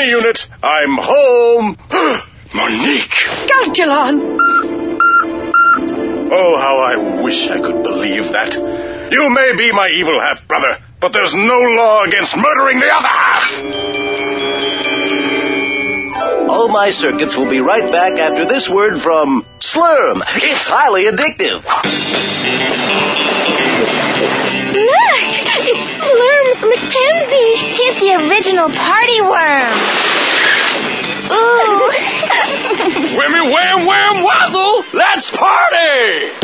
Mini unit, I'm home. Monique! Calculon! Oh, how I wish I could believe that. You may be my evil half-brother, but there's no law against murdering the other half. All My Circuits will be right back after this word from Slurm. It's highly addictive. Look! It's Slurms Mackenzie. He's the original party worm. Ooh. Whammy, wham, wham, wazzle! Let's party!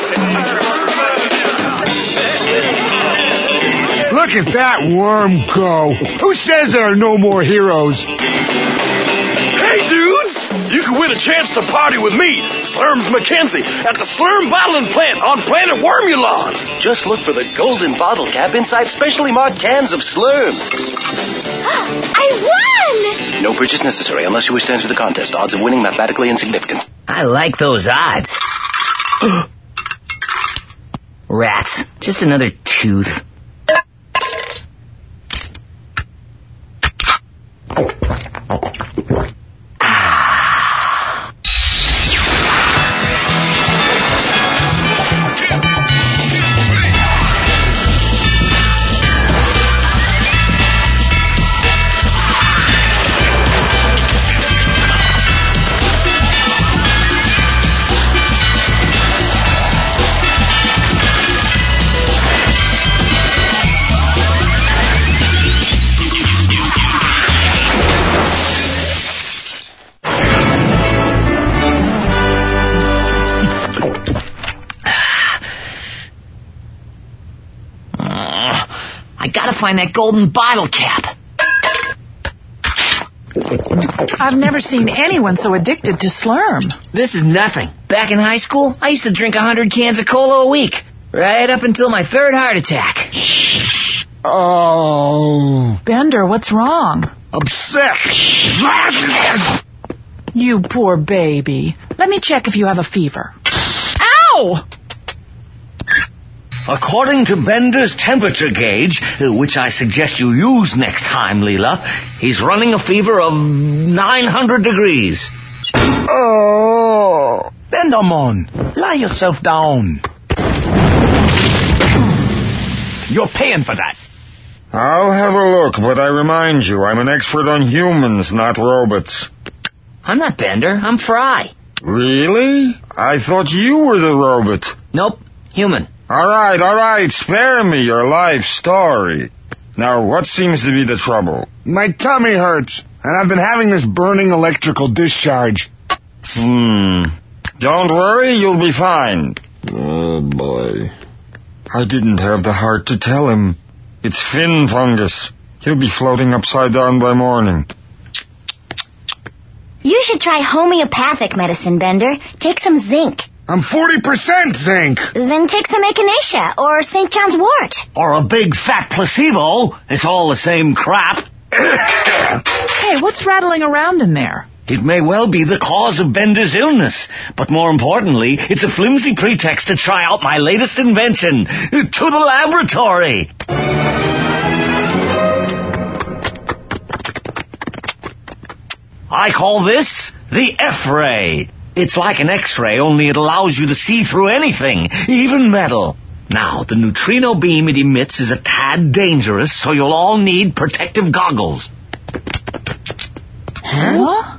Look at that worm go. Who says there are no more heroes? Hey, dudes! You can win a chance to party with me, Slurms Mackenzie, at the Slurm Bottling Plant on planet Wormulon. Just look for the golden bottle cap inside specially marked cans of Slurm. I won! No purchase necessary unless you wish to enter the contest. Odds of winning mathematically insignificant. I like those odds. Rats. Just another tooth. Find that golden bottle cap. I've never seen anyone so addicted to Slurm. This is nothing. Back in high school, I used to drink 100 cans of cola a week, right up until my third heart attack. Oh. Bender, what's wrong? I'm sick. You poor baby. Let me check if you have a fever. Ow! According to Bender's temperature gauge, which I suggest you use next time, Leela, he's running a fever of 900 degrees. Oh. Bendermon, lie yourself down. You're paying for that. I'll have a look, but I remind you, I'm an expert on humans, not robots. I'm not Bender. I'm Fry. Really? I thought you were the robot. Nope. Human. All right, spare me your life story. Now, what seems to be the trouble? My tummy hurts, and I've been having this burning electrical discharge. Don't worry, you'll be fine. Oh, boy. I didn't have the heart to tell him. It's fin fungus. He'll be floating upside down by morning. You should try homeopathic medicine, Bender. Take some zinc. I'm 40% zinc. Then take some echinacea or St. John's wort. Or a big fat placebo. It's all the same crap. Hey, what's rattling around in there? It may well be the cause of Bender's illness, but more importantly, it's a flimsy pretext to try out my latest invention. To the laboratory. I call this the F-ray. It's like an X-ray, only it allows you to see through anything, even metal. Now, the neutrino beam it emits is a tad dangerous, so you'll all need protective goggles. Huh?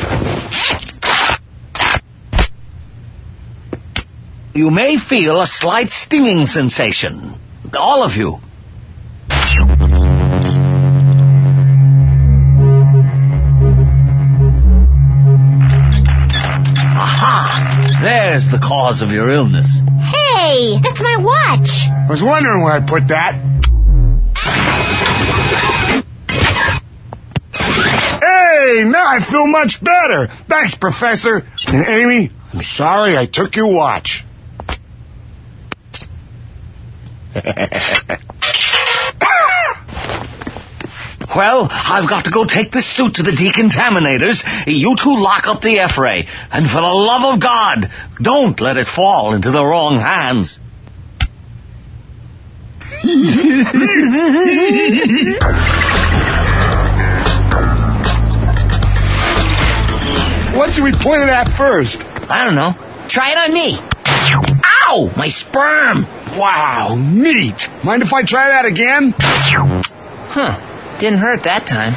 You may feel a slight stinging sensation. All of you. Aha! There's the cause of your illness. Hey, that's my watch. I was wondering where I put that. Hey, now I feel much better. Thanks, Professor. And Amy, I'm sorry I took your watch. Well, I've got to go take this suit to the decontaminators. You two lock up the F-ray. And for the love of God, don't let it fall into the wrong hands. What should we point it at first? I don't know. Try it on me. Ow! My sperm! Wow, neat. Mind if I try that again? Huh. Didn't hurt that time.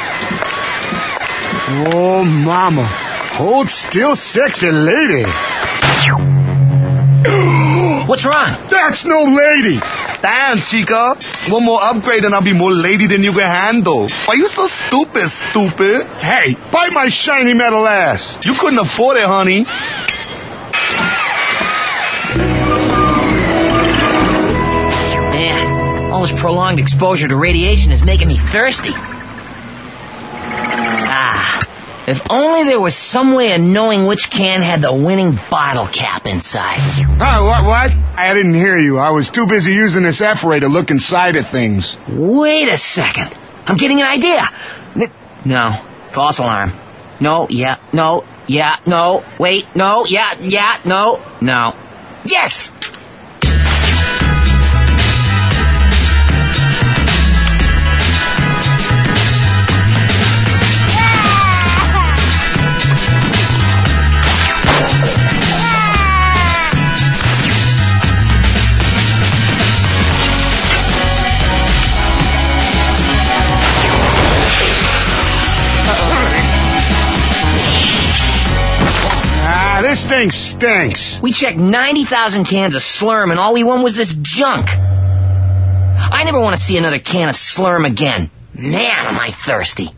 Oh, mama. Hold still, sexy lady. What's wrong? That's no lady. Damn, chica. One more upgrade and I'll be more lady than you can handle. Why you so stupid? Hey, bite my shiny metal ass. You couldn't afford it, honey. Man, all this prolonged exposure to radiation is making me thirsty. If only there was some way of knowing which can had the winning bottle cap inside. Oh, what? I didn't hear you. I was too busy using this F-ray to look inside of things. Wait a second. I'm getting an idea. No. False alarm. No, yeah, no, yeah, no. Wait, no, yeah, no, no. Yes! This thing stinks. We checked 90,000 cans of Slurm, and all we won was this junk. I never want to see another can of Slurm again. Man, am I thirsty.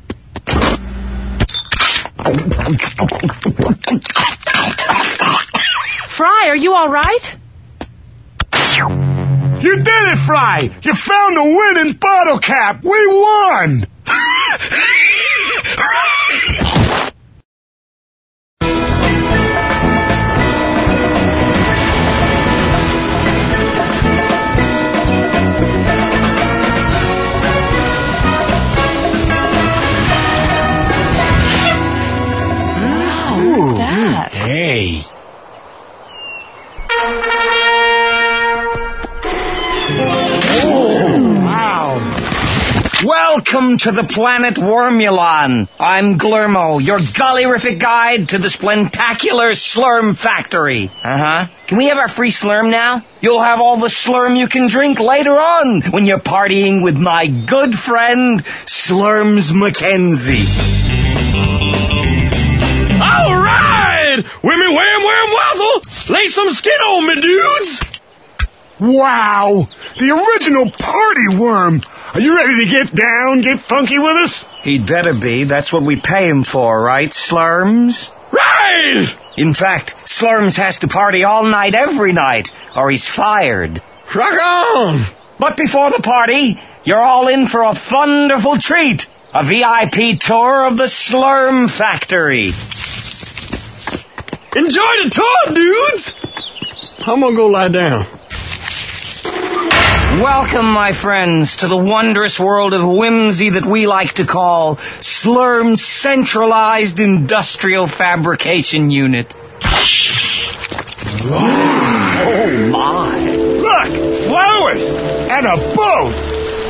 Fry, are you all right? You did it, Fry. You found the winning bottle cap. We won. Hey. Oh, wow. Welcome to the planet Wormulon. I'm Glurmo, your gollywrific guide to the splentacular Slurm Factory. Can we have our free Slurm now? You'll have all the Slurm you can drink later on when you're partying with my good friend, Slurms Mackenzie. All right! Whammy, wham, wham, wazzle! Lay some skin on me, dudes! Wow. The original party worm. Are you ready to get down, get funky with us? He'd better be. That's what we pay him for, right, Slurms? Right! In fact, Slurms has to party all night, every night, or he's fired. Rock on! But before the party, you're all in for a wonderful treat. A VIP tour of the Slurm Factory. Enjoy the tour, dudes! I'm gonna go lie down. Welcome, my friends, to the wondrous world of whimsy that we like to call Slurm's Centralized Industrial Fabrication Unit. Oh, my. Look, flowers and a boat.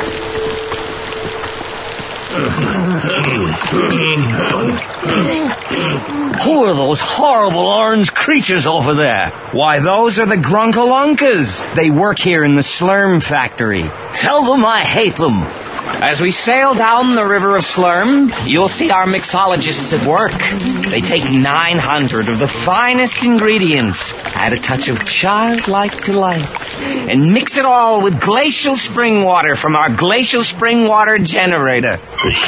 Who are those horrible orange creatures over there? Why, those are the Grunkalunkas. They work here in the Slurm Factory. Tell them I hate them. As we sail down the river of Slurm, you'll see our mixologists at work. They take 900 of the finest ingredients, add a touch of childlike delight, and mix it all with glacial spring water from our glacial spring water generator.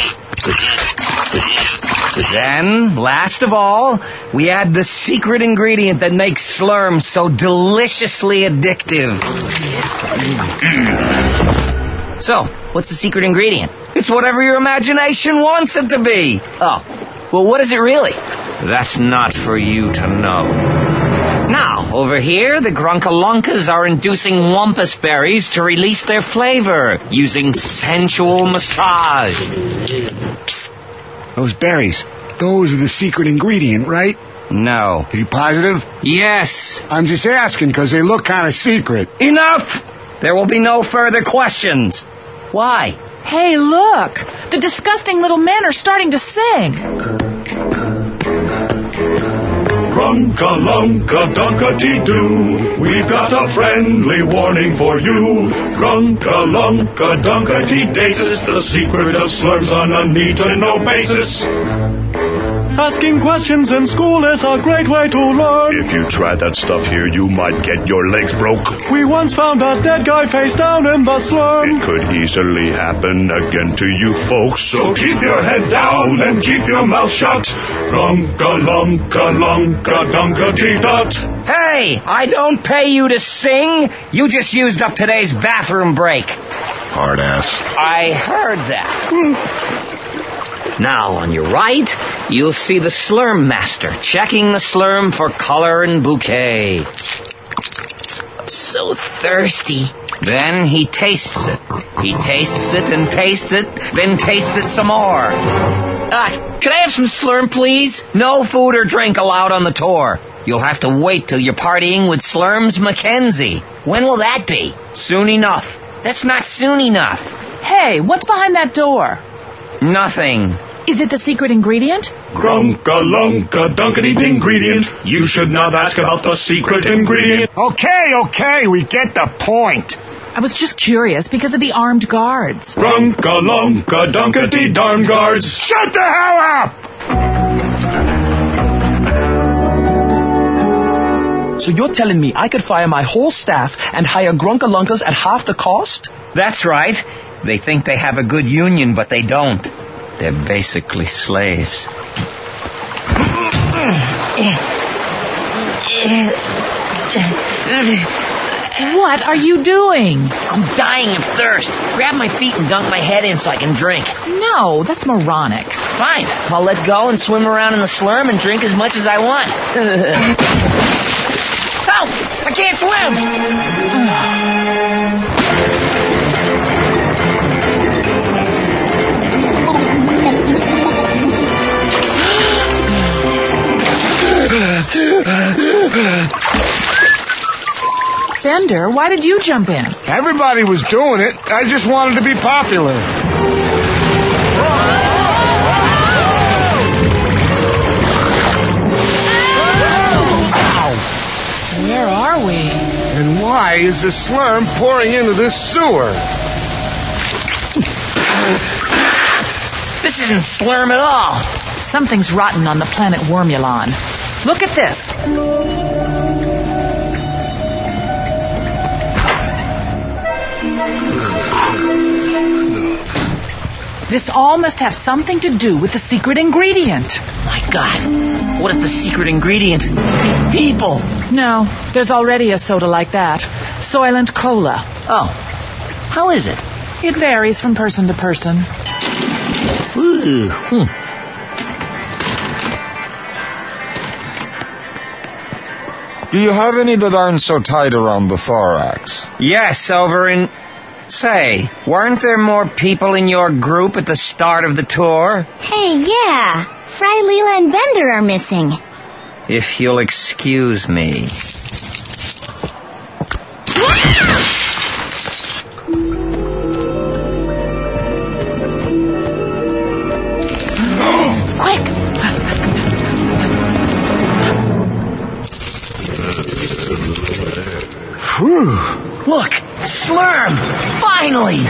Then, last of all, we add the secret ingredient that makes Slurm so deliciously addictive. So, what's the secret ingredient? It's whatever your imagination wants it to be. Oh, well, what is it really? That's not for you to know. Now, over here, the Grunkalunkas are inducing wampus berries to release their flavor using sensual massage. Those berries, those are the secret ingredient, right? No. Are you positive? Yes. I'm just asking because they look kind of secret. Enough! There will be no further questions. Why? Hey, look! The disgusting little men are starting to sing. Grunka-lunka-dunka-dee-doo. We've got a friendly warning for you. Grunka-lunka-dunka-dee-day. This is the secret of slurms on a need-to-know basis. Asking questions in school is a great way to learn. If you try that stuff here, you might get your legs broke. We once found a dead guy face down in the slurm. It could easily happen again to you folks, so keep your head down and keep your mouth shut. Grunka-lunka-lunka-dunka-dee-dot. Hey, I don't pay you to sing. You just used up today's bathroom break. Hard ass. I heard that. Now, on your right, you'll see the Slurm Master checking the slurm for color and bouquet. So thirsty. Then he tastes it. He tastes it and tastes it, then tastes it some more. Could I have some slurm, please? No food or drink allowed on the tour. You'll have to wait till you're partying with Slurms Mackenzie. When will that be? Soon enough. That's not soon enough. Hey, what's behind that door? Nothing. Is it the secret ingredient? Grunka-lunka-dunkity-ingredient. You should not ask about the secret ingredient. Okay, we get the point. I was just curious because of the armed guards. Grunka-lunka-dunkity-darn guards. Shut the hell up! So you're telling me I could fire my whole staff and hire Grunka-lunkas at half the cost? That's right. They think they have a good union, but they don't. They're basically slaves. What are you doing? I'm dying of thirst. Grab my feet and dunk my head in so I can drink. No, that's moronic. Fine. I'll let go and swim around in the slurm and drink as much as I want. Help! I can't swim! Bender, why did you jump in? Everybody was doing it. I just wanted to be popular. Where are we? And why is the slurm pouring into this sewer? This isn't slurm at all. Something's rotten on the planet Wormulon. Look at this. This all must have something to do with the secret ingredient. My God. What if the secret ingredient is people? No, there's already a soda like that. Soylent Cola. Oh. How is it? It varies from person to person. Ooh. Do you have any that aren't so tight around the thorax? Yes, over in... Say, weren't there more people in your group at the start of the tour? Hey, yeah. Fry, Leela, and Bender are missing. If you'll excuse me. Quick! Whew. Look, Slurm! Finally!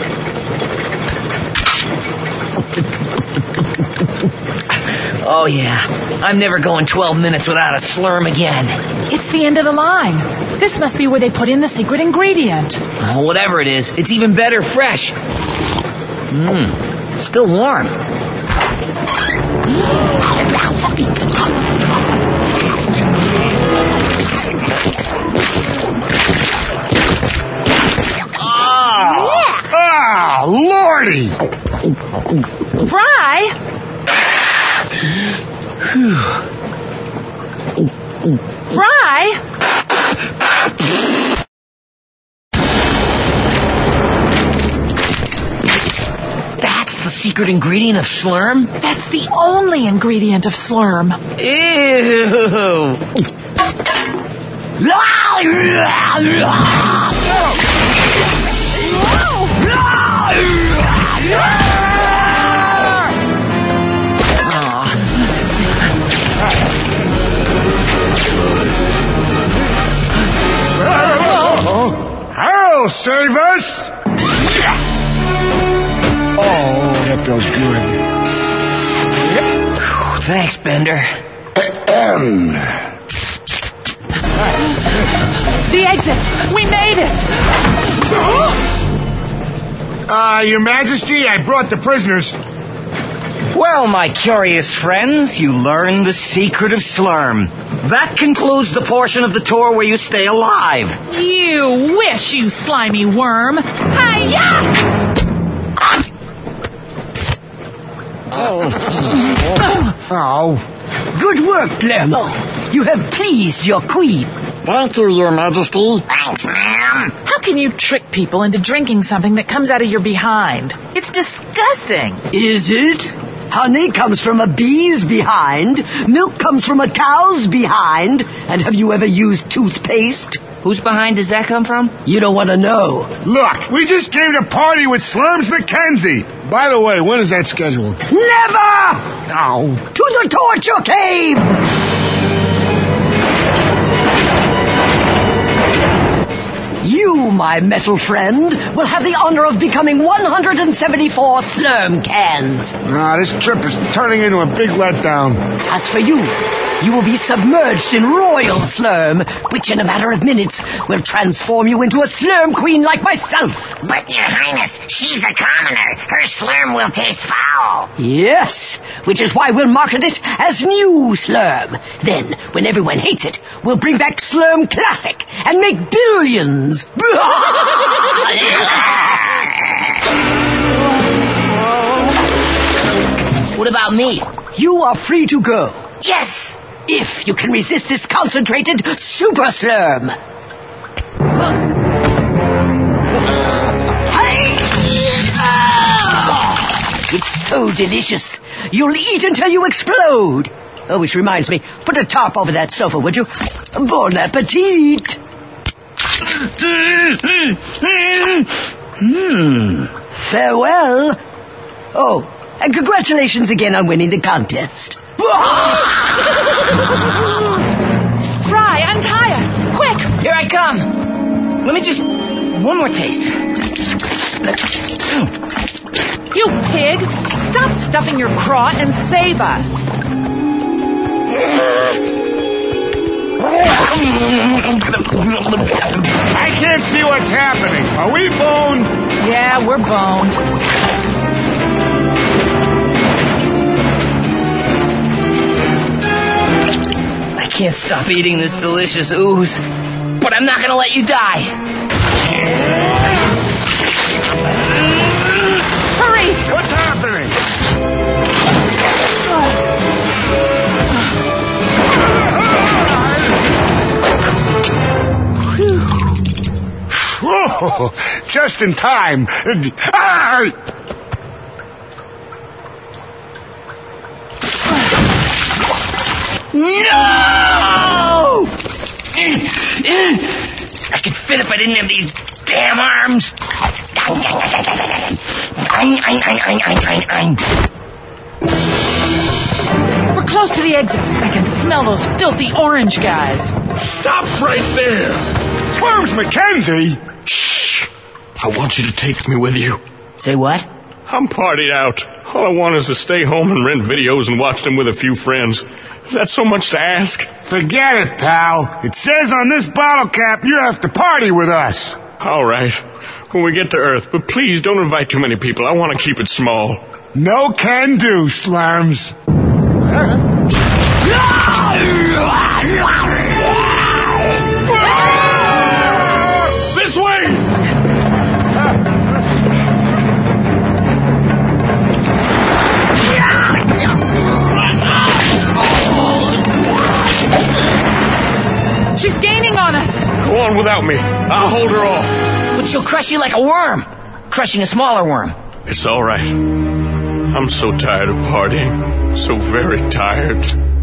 Oh, yeah. I'm never going 12 minutes without a Slurm again. It's the end of the line. This must be where they put in the secret ingredient. Oh, whatever it is, it's even better fresh. Still warm. Ah, Lordy! Fry! Fry! That's the secret ingredient of Slurm? That's the only ingredient of Slurm. Ew! save us? Oh, that feels good. Thanks, Bender. The exit! We made it! Your Majesty, I brought the prisoners. Well, my curious friends, you learned the secret of Slurm. That concludes the portion of the tour where you stay alive. You wish, you slimy worm! Hi-ya! Oh. Good work, Lermo. You have pleased your queen. Thank you, Your Majesty. Thanks, ma'am. How can you trick people into drinking something that comes out of your behind? It's disgusting. Is it? Honey comes from a bee's behind. Milk comes from a cow's behind. And have you ever used toothpaste? Whose behind does that come from? You don't want to know. Look, we just came to party with Slurms Mackenzie. By the way, when is that scheduled? Never! Oh. To the torture cave! You, my metal friend, will have the honor of becoming 174 Slurm cans. This trip is turning into a big letdown. As for you, you will be submerged in royal Slurm, which in a matter of minutes will transform you into a Slurm queen like myself. But, Your Highness, she's a commoner. Her slurm will taste foul. Yes, which is why we'll market it as new Slurm. Then, when everyone hates it, we'll bring back Slurm Classic and make billions. What about me? You are free to go. Yes! If you can resist this concentrated Super Slurm. It's so delicious. You'll eat until you explode. Oh, which reminds me, put a tarp over that sofa, would you? Bon appetit. Farewell. Oh, and congratulations again on winning the contest. Fry, untie us! Quick! Here I come. Let me just... one more taste. You pig! Stop stuffing your craw and save us! I can't see what's happening. Are we boned? Yeah, we're boned. I can't stop eating this delicious ooze, but I'm not going to let you die. Hurry! What's happening? Whoa, just in time. No! I could fit if I didn't have these damn arms. We're close to the exit. I can smell those filthy orange guys. Stop right there. Slurms Mackenzie? Shh. I want you to take me with you. Say what? I'm partied out. All I want is to stay home and rent videos and watch them with a few friends. Is that so much to ask? Forget it, pal. It says on this bottle cap you have to party with us. All right. When we get to Earth, but please don't invite too many people. I want to keep it small. No can do, Slurms. This way! She's gaining on us. Go on without me. I'll hold her off. But she'll crush you like a worm, crushing a smaller worm. It's all right. I'm so tired of partying. So very tired.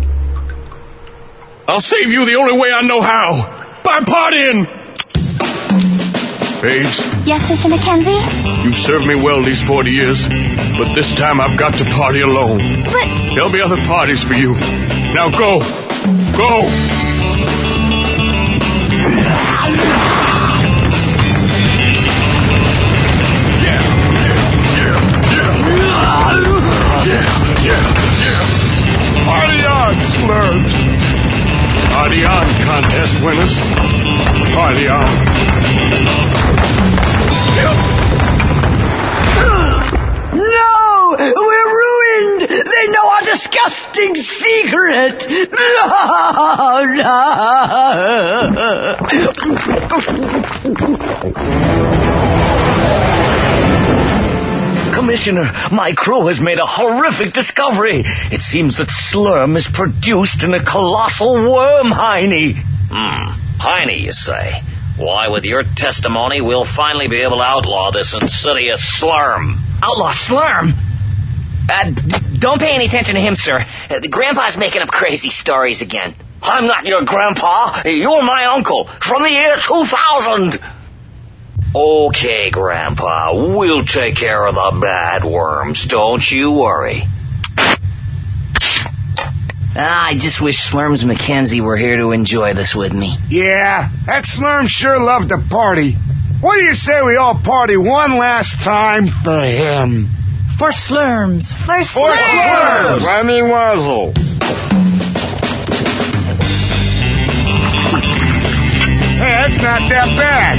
I'll save you the only way I know how. By partying! Babes, Yes, Mr. Mackenzie? you've served me well these 40 years, but this time I've got to party alone. But... There'll be other parties for you. Now go. Go! big secret. Commissioner, my crew has made a horrific discovery. It seems that Slurm is produced in a colossal worm, Heine. Heine, you say? Why, with your testimony, we'll finally be able to outlaw this insidious Slurm. Outlaw Slurm? Don't pay any attention to him, sir. Grandpa's making up crazy stories again. I'm not your grandpa. You're my uncle from the year 2000. Okay, Grandpa, we'll take care of the bad worms. Don't you worry. I just wish Slurms Mackenzie were here to enjoy this with me. Yeah, that Slurm sure loved to party. What do you say we all party one last time for him? For Slurms. For Slurms! Remy Wazzle. Hey, that's not that bad.